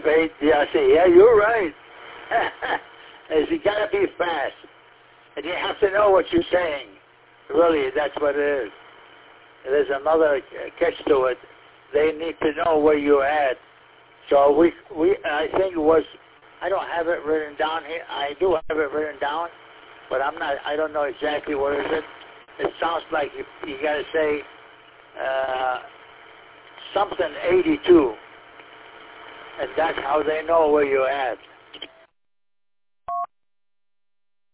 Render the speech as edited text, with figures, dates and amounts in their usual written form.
anticipate. Yeah, I say, yeah, you're right. Is you got to be fast. And you have to know what you're saying. Really, that's what it is. There's another catch to it. They need to know where you're at. So I think it was, I don't have it written down here. I do have it written down, but I don't know exactly what is it. It sounds like you got to say something 82. And that's how they know where you're at.